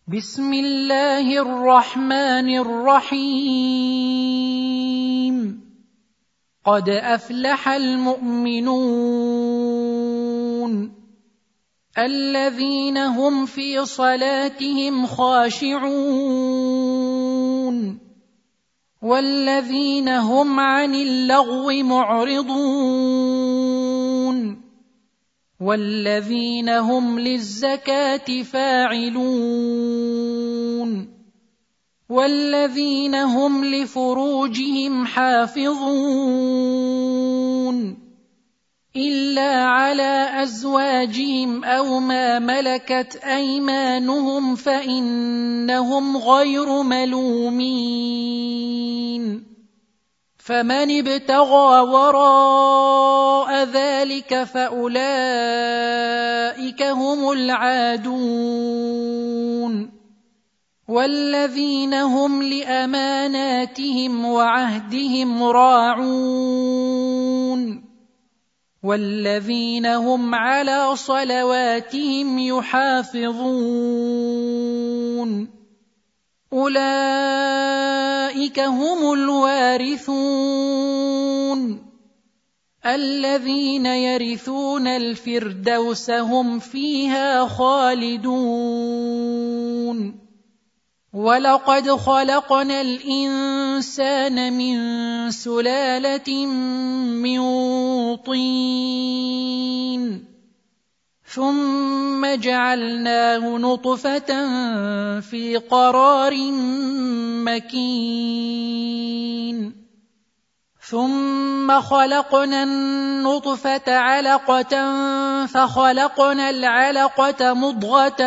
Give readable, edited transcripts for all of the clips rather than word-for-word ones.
بسم الله الرحمن الرحيم. قد أفلح المؤمنون الذين هم في صلاتهم خاشعون والذين هم عن اللغو معرضون والذين هم للزكاة فاعلون والذين هم لفروجهم حافظون إلا على أزواجهم أو ما ملكت أيمانهم فإنهم غير ملومين. فمن ابتغى وراء ذلك فأولئك هم العادون والذين هم لأماناتهم وعهدهم راعون والذين هم على صلواتهم يحافظون. أولئك هم الوارثون الذين يرثون الفردوس هم فيها خالدون. ولقد خلقنا الإنسان من سلالة من طين ثم جعلناه نطفة في قرار مكين ثم خلقنا النطفة علقة فخلقنا العلقة مضغة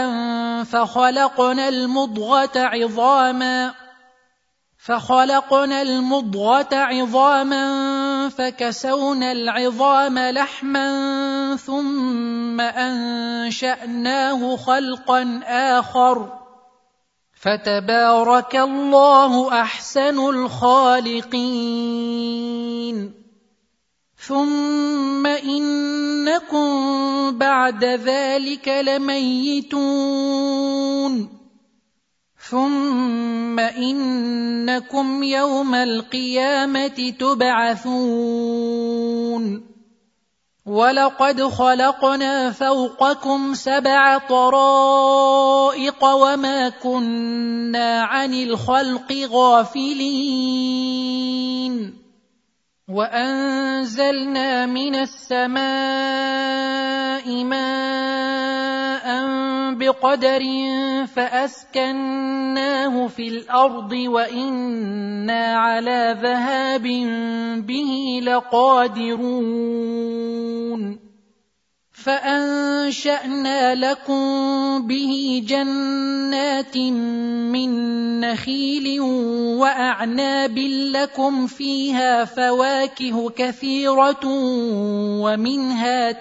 فخلقنا المضغة عظاما فكسونا العظام لحما ثم أنشأناه خلقا آخر فتبارك الله أحسن الخالقين. ثم إنكم بعد ذلك لميتون ثم إنكم يوم القيامة تبعثون. ولقد خلقنا فوقكم 7 طرائق وما كنا عن الخلق غافلين. وأنزلنا من السماء ماء بقدر فأسكناه في الأرض وإنا على ذهاب به لقادرون. فأنشأنا لكم به جنات من نخيل وأعناب لكم فيها فواكه كثيرة ومنها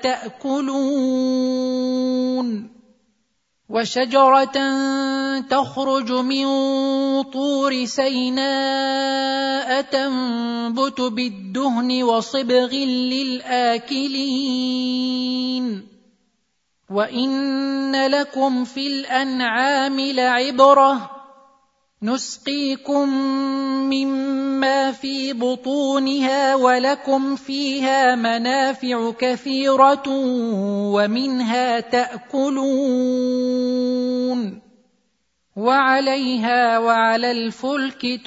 تأكلون. وشجرة تخرج من طور سيناء تنبت بالدهن وصبغ للآكلين. وإن لكم في الأنعام لعبرة نسقيكم مما في بطونها ولكم فيها منافع كثيرة ومنها تأكلون وعليها وعلى الفلك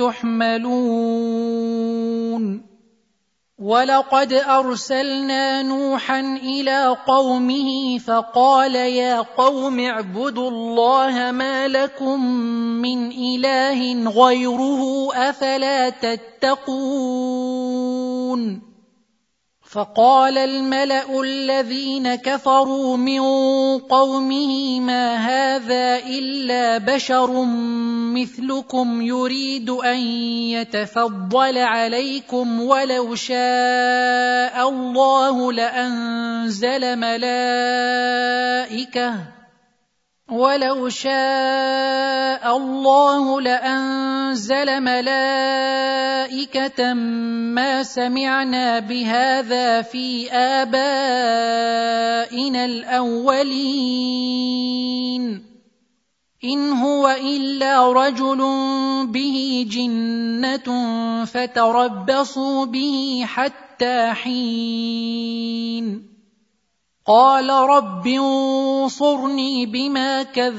تحملون. ولقد أرسلنا نوحا إلى قومه فقال يا قوم اعبدوا الله ما لكم من إله غيره أفلا تتقون. فقال الملأ الذين كفروا من قومه ما هذا إلا بشر مثلكم يريد أن يتفضل عليكم ولو شاء الله لأنزل ملائكة ما سمعنا بهذا في آبائنا الأولين إن هو إلا رجل به جنة فتربصوا به حتى حين قال رب انصرني بما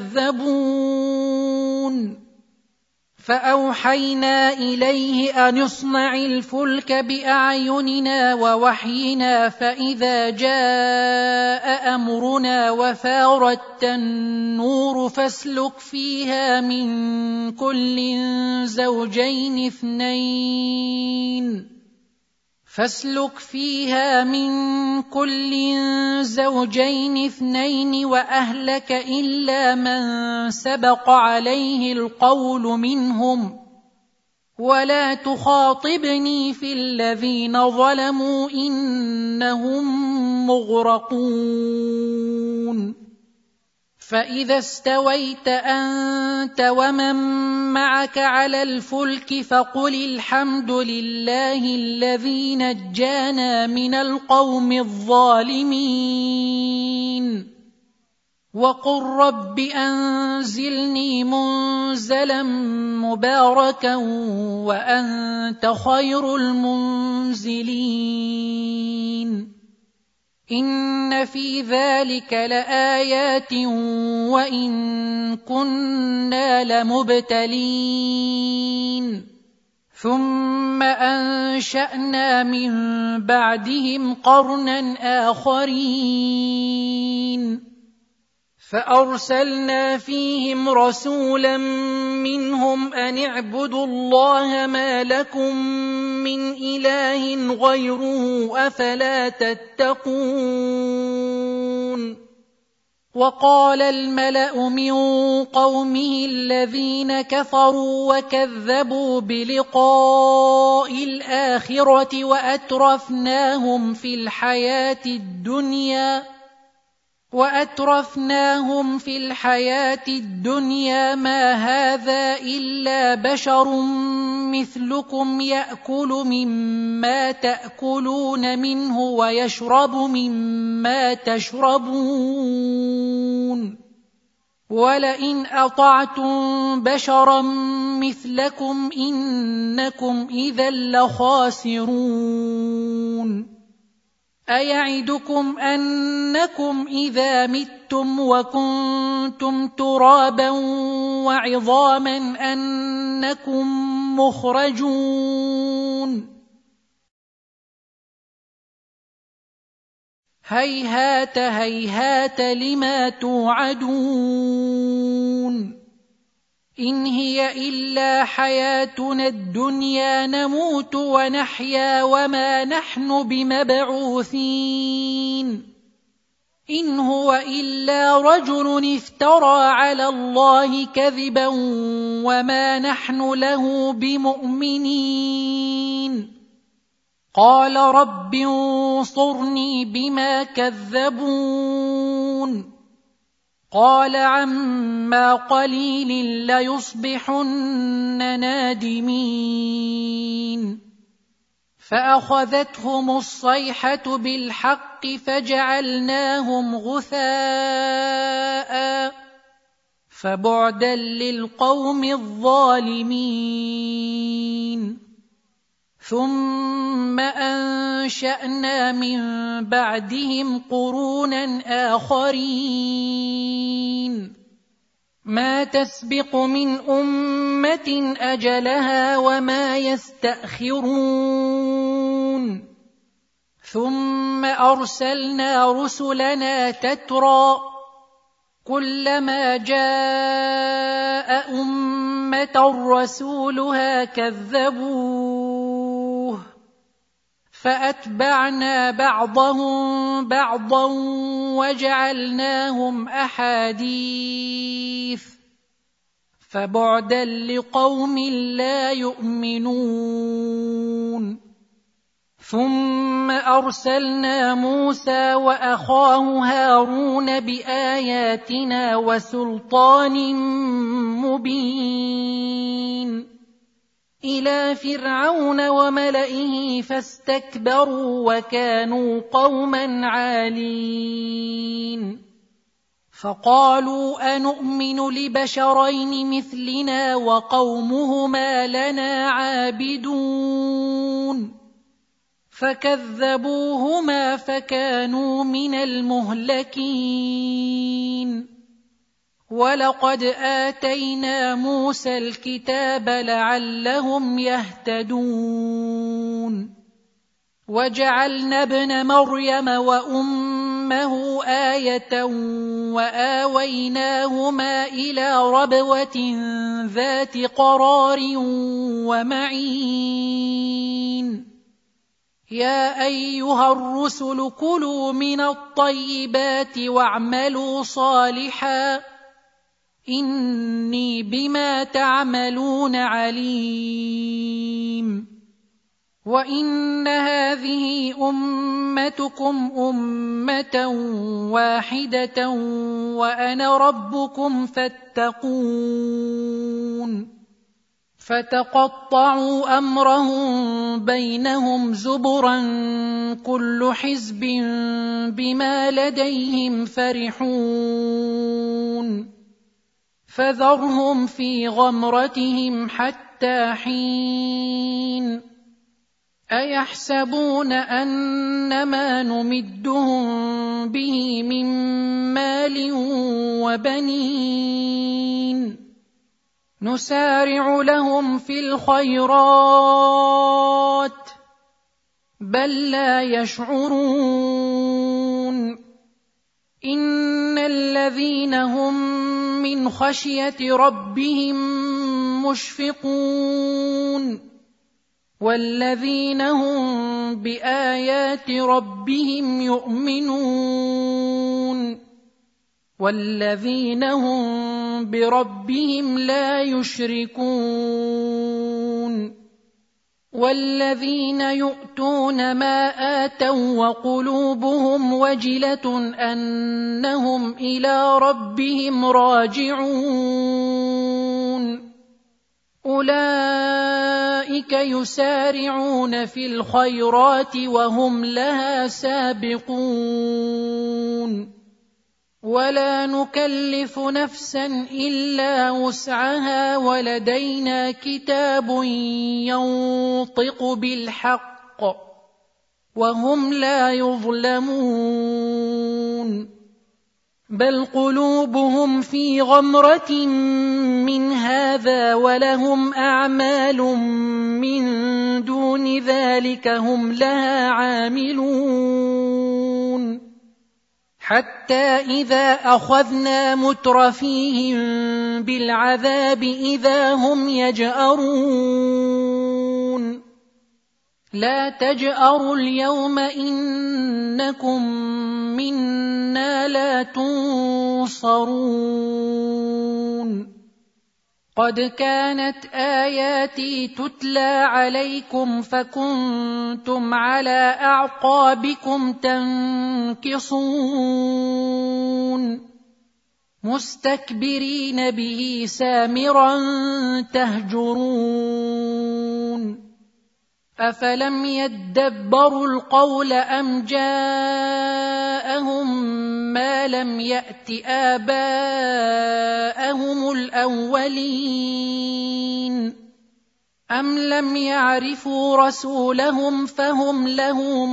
كذبون فأوحينا إليه أن اصنع الفلك بأعيننا ووحينا فإذا جاء أمرنا وفارت النور فاسلك فيها من كل زوجين اثنين وأهلك إلا من سبق عليه القول منهم ولا تخاطبني في الذين ظلموا إنهم مغرقون فإذا استويت أنت ومن معك على الفلك فقل الحمد لله الذي نجانا من القوم الظالمين وقل رب أنزلني منزلا مباركا وأنت خير المنزلين إن في ذلك لآيات وإن كنا لمبتلين ثم أنشأنا من بعدهم قرنا آخرين فأرسلنا فيهم رسولا منهم أن اعبدوا الله ما لكم من إله غيره أفلا تتقون وقال الملأ من قومه الذين كفروا وكذبوا بلقاء الآخرة وأترفناهم في الحياة الدنيا ما هذا إلا بشر مثلكم يأكل مما تأكلون منه ويشرب مما تشربون ولئن أطعتم بشرا مثلكم إنكم إذا لخاسرون أيعدكم أنكم إذا متم وكنتم ترابا وعظاما أنكم مخرجون هيهات هيهات لما توعدون إن هي إلا حياتنا الدنيا نموت ونحيا وما نحن بمبعوثين إن هو إلا رجل افترى على الله كذبا وما نحن له بمؤمنين قال رب انصرني بما كذبون قال عما قليل ليصبحن نادمين فأخذتهم الصيحة بالحق فجعلناهم غثاء فبعدا للقوم الظالمين ثم أنشأنا من بعدهم قرونا آخرين ما تسبق من أمة أجلها وما يستأخرون ثم أرسلنا رسلنا تترى كلما جاء أمة رسولها كذبوه فأتبعنا بعضهم بعضا وجعلناهم أحاديث فبعدا لقوم لا يؤمنون ثم أرسلنا موسى وأخاه هارون بآياتنا وسلطان مبين إلى فرعون وملئه فاستكبروا وكانوا قوما عالين فقالوا أنؤمن لبشرين مثلنا وقومهما لنا عابدون فكذبوهما فكانوا من المهلكين ولقد آتينا موسى الكتاب لعلهم يهتدون وجعلنا ابن مريم وأمه آية وآويناهما إلى ربوة ذات قرار ومعين يا أيها الرسل كلوا من الطيبات واعملوا صالحا إني بما تعملون عليم وإن هذه أمتكم أمة واحدة وأنا ربكم فاتقون فتقطعوا أمرهم بينهم زبرا كل حزب بما لديهم فرحون فذرهم في غمرتهم حتى حين أيحسبون أنما نمدهم به من مال وبنين نسارع لهم في الخيرات بل لا يشعرون إن الذين هم من خشية ربهم مشفقون والذين هم بآيات ربهم يؤمنون والذين هم بربهم لا يشركون والذين يؤتون ما آتوا وقلوبهم وجلة أنهم إلى ربهم راجعون أولئك يسارعون في الخيرات وهم لها سابقون ولا نكلف نفسا إلا وسعها ولدينا كتاب ينطق بالحق وهم لا يظلمون بل قلوبهم في غمرة من هذا ولهم أعمال من دون ذلك هم لها عاملون حتى إذا أخذنا مترفيهم بالعذاب إذا هم يجأرون لا تجأروا اليوم إنكم منا لا تنصرون قد كانت آياتي تتلى عليكم فكنتم على أعقابكم تنكصون مستكبرين به سامرا تهجرون أفلم يدبروا القول أم جاءهم ما لم يأت آباءهم الأولين أم لم يعرفوا رسولهم فهم له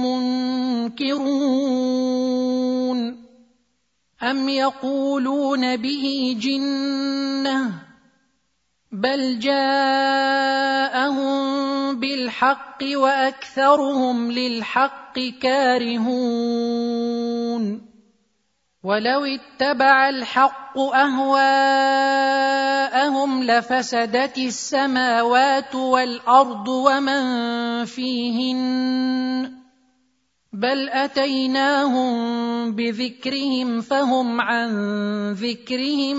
منكرون أم يقولون به جنة بل جاءهم بالحق وأكثرهم للحق كارهون ولو اتبع الحق أهواءهم لفسدت السماوات والأرض ومن فيهن بل أتيناهم بذكرهم فهم عن ذكرهم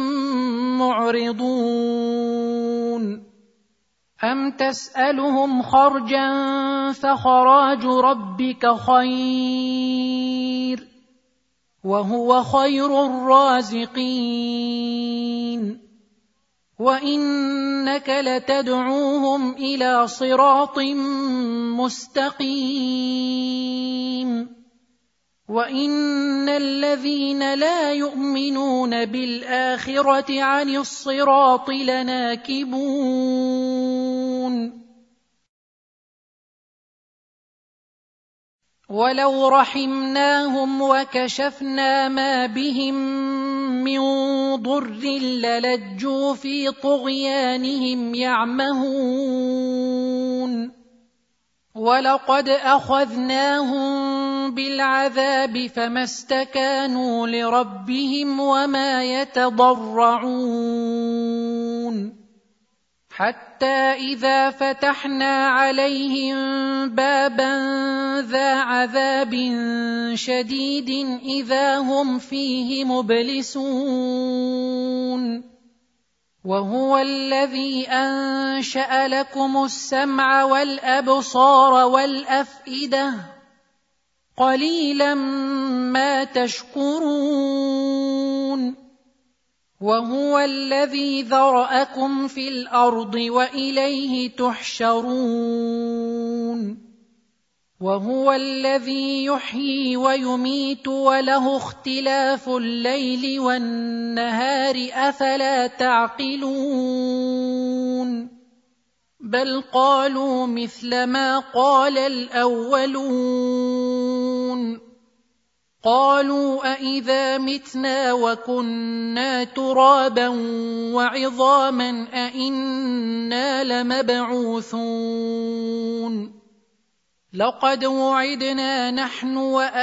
معرضون أم تسألهم خرجا فخراج ربك خير وهو خير الرازقين وإنك لتدعوهم إلى صراط مستقيم وَإِنَّ الَّذِينَ لَا يُؤْمِنُونَ بِالْآخِرَةِ عَنِ الصِّرَاطِ لَنَاكِبُونَ وَلَوْ رَحِمْنَاهُمْ وَكَشَفْنَا مَا بِهِم مِّن ضُرٍّ لَّلَجُّوا فِي طُغْيَانِهِمْ يَعْمَهُونَ وَلَقَدْ أَخَذْنَاهُم بِالْعَذَابِ فَمَا اسْتَكَانُوا لِرَبِّهِمْ وَمَا يَتَضَرَّعُونَ حَتَّى إِذَا فَتَحْنَا عَلَيْهِم بَابًا ذَا عَذَابٍ شَدِيدٍ إِذَا هُمْ فِيهِ مُبْلِسُونَ وَهُوَ الَّذِي أَنشَأَ لَكُمُ السَّمْعَ وَالْأَبْصَارَ وَالْأَفْئِدَةَ قَلِيلًا مَا تَشْكُرُونَ وَهُوَ الَّذِي ذَرَأَكُمْ فِي الْأَرْضِ وَإِلَيْهِ تُحْشَرُونَ وَهُوَ الَّذِي يُحْيِي وَيُمِيتُ وَلَهُ اخْتِلَافُ اللَّيْلِ وَالنَّهَارِ أَفَلَا تَعْقِلُونَ بَلْ قَالُوا مِثْلَ مَا قَالَ الْأَوَّلُونَ قَالُوا أَإِذَا مِتْنَا وَكُنَّا تُرَابًا وَعِظَامًا أَإِنَّا لَمَبْعُوثُونَ لَقَدْ وُعِدْنَا نَحْنُ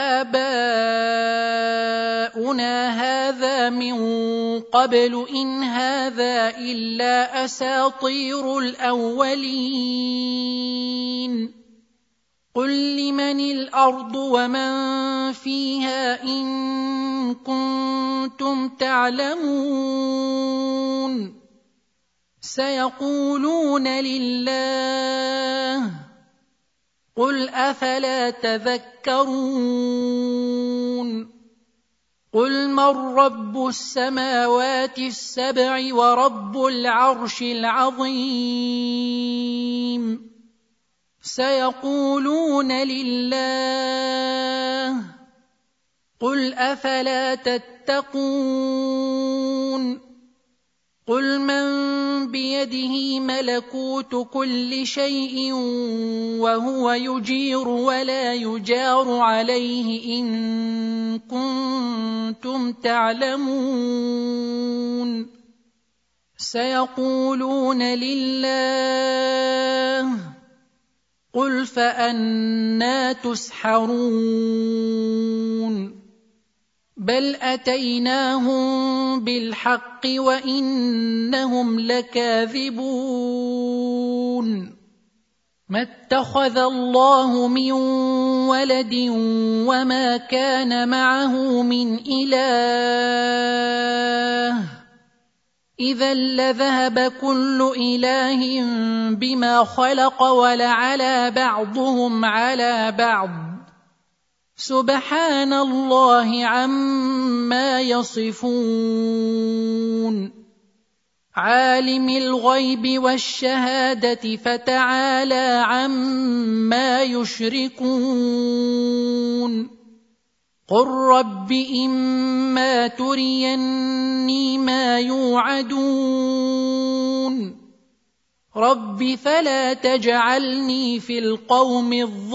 وَآبَاؤُنَا هَذَا مِن قَبْلُ إِنْ هَذَا إِلَّا أَسَاطِيرُ الْأَوَّلِينَ قُل لِّمَنِ الْأَرْضُ وَمَن فِيهَا إِن كُنتُمْ تَعْلَمُونَ سَيَقُولُونَ لِلَّهِ قُلْ أَفَلَا تَذَكَّرُونَ قُلْ مَن رَّبُّ السَّمَاوَاتِ السَّبْعِ وَرَبُّ الْعَرْشِ الْعَظِيمِ سَيَقُولُونَ لِلَّهِ قُلْ أَفَلَا تَتَّقُونَ قُلْ مَن بِيَدِهِ مَلَكُوتُ كُلِّ شَيْءٍ وَهُوَ يُجِيرُ وَلَا يُجَارُ عَلَيْهِ إِن كُنتُمْ تَعْلَمُونَ سَيَقُولُونَ لِلَّهِ قُلْ فَأَنَّىٰ تُسْحَرُونَ بَلْ أَتَيْنَاهُم بِالْحَقِّ وَإِنَّهُمْ لَكَاذِبُونَ مَا اتَّخَذَ اللَّهُ مِن وَلَدٍ وَمَا كَانَ مَعَهُ مِنْ إِلَٰهٍ إِذًا لَّذَهَبَ كُلُّ إِلَٰهٍ بِمَا خَلَقَ وَلَعَلَا بَعْضُهُمْ عَلَىٰ بَعْضٍ سُبْحَانَ اللَّهِ عَمَّا يَصِفُونَ عَالِمِ الْغَيْبِ وَالشَّهَادَةِ فَتَعَالَىٰ عَمَّا يُشْرِكُونَ قُل رَّبِّ إِمَّا تُرِيَنِّي مَا يُوعَدُونَ رَبِّ فَلَا تَجْعَلْنِي فِي الْقَوْمِ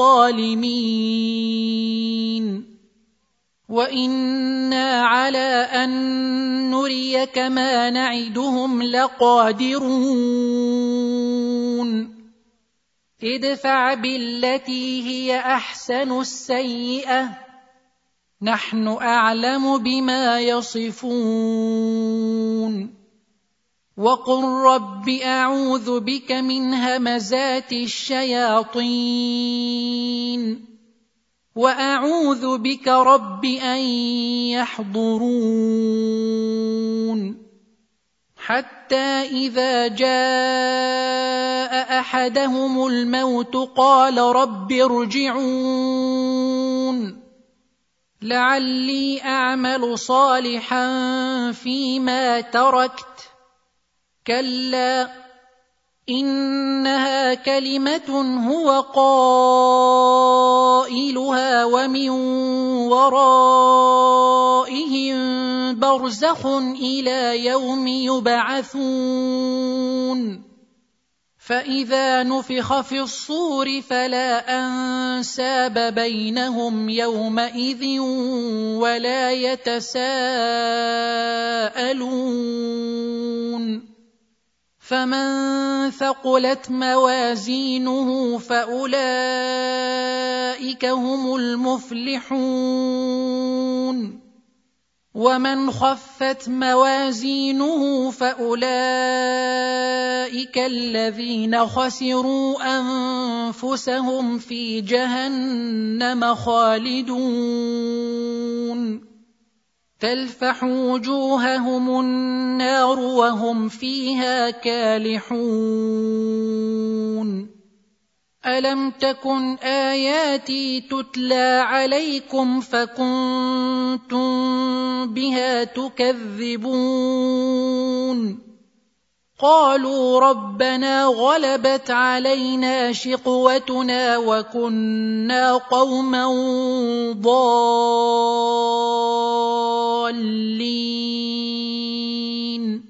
الظَّالِمِينَ وَإِنَّا عَلَىٰ أَن نُّرِيَكَ مَا نَعِدُهُمْ لَقَادِرُونَ ادْفَعْ بِالَّتِي هِيَ أَحْسَنُ السَّيِّئَةَ نَحْنُ أَعْلَمُ بِمَا يَصِفُونَ وَقُل رَّبِّ أَعُوذُ بِكَ مِنْ هَمَزَاتِ الشَّيَاطِينِ وَأَعُوذُ بِكَ رَبِّ أَن يَحْضُرُونِ حَتَّى إِذَا جَاءَ أَحَدَهُمُ الْمَوْتُ قَالَ رَبِّ ارْجِعُونِ لَعَلِّي أَعْمَلُ صَالِحًا فِيمَا تَرَكْتُ كَلَّا إنها كلمة هو قائلها ومن ورائهم برزخ إلى يوم يبعثون فإذا نفخ في الصور فلا أنساب بينهم يومئذ ولا يتساءلون فمن ثقلت موازينه فأولئك هم المفلحون ومن خفت موازينه فأولئك الذين خسروا أنفسهم في جهنم خالدون تلفح وجوههم النار وهم فيها كالحون ألم تكن آياتي تتلى عليكم فكنتم بها تكذبون قالوا ربنا غلبت علينا شقوتنا وكنا قوما ضالين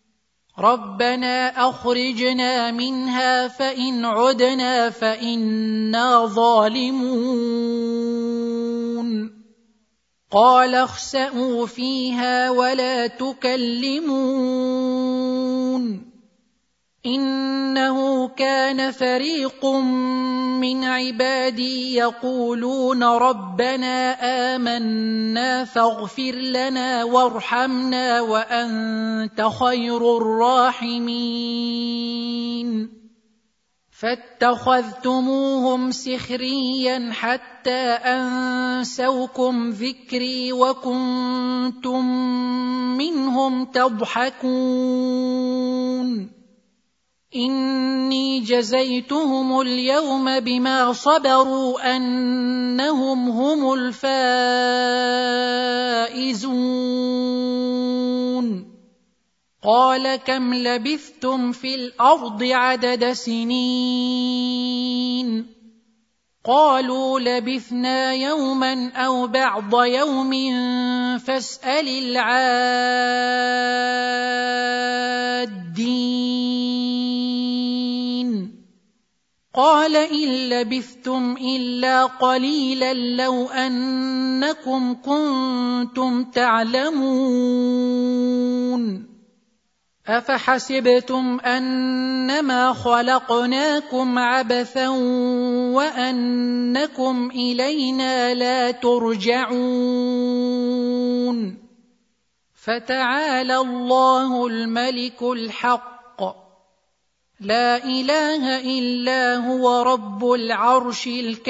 ربنا أخرجنا منها فإن عدنا فإنا ظالمون قال اخسئوا فيها ولا تكلمون إنه كان فريق من عبادي يقولون ربنا آمنا فاغفر لنا وارحمنا وأنت خير الراحمين فاتخذتموهم سخريا حتى أنسوكم ذكري وكنتم منهم تضحكون إني جزيتهم اليوم بما صبروا أنهم هم الفائزون قال كم لبثتم في الأرض عدد سنين قالوا لبثنا يوما أو بعض يوم فاسأل العادين قال إن لبثتم إلا قليلا لو أنكم كنتم تعلمون أفحسبتم أنما خلقناكم عبثا وأنكم إلينا لا ترجعون فتعالى الله الملك الحق لا إله إلا هو رب العرش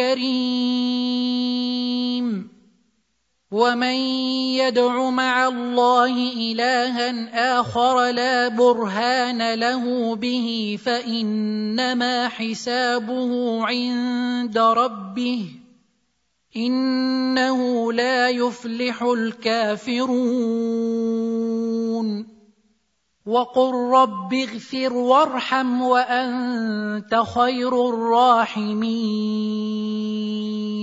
الكريم ومن يدع مع الله إلها آخر لا برهان له به فإنما حسابه عند ربه إنه لا يفلح الكافرون وقل رب اغفر وارحم وأنت خير الراحمين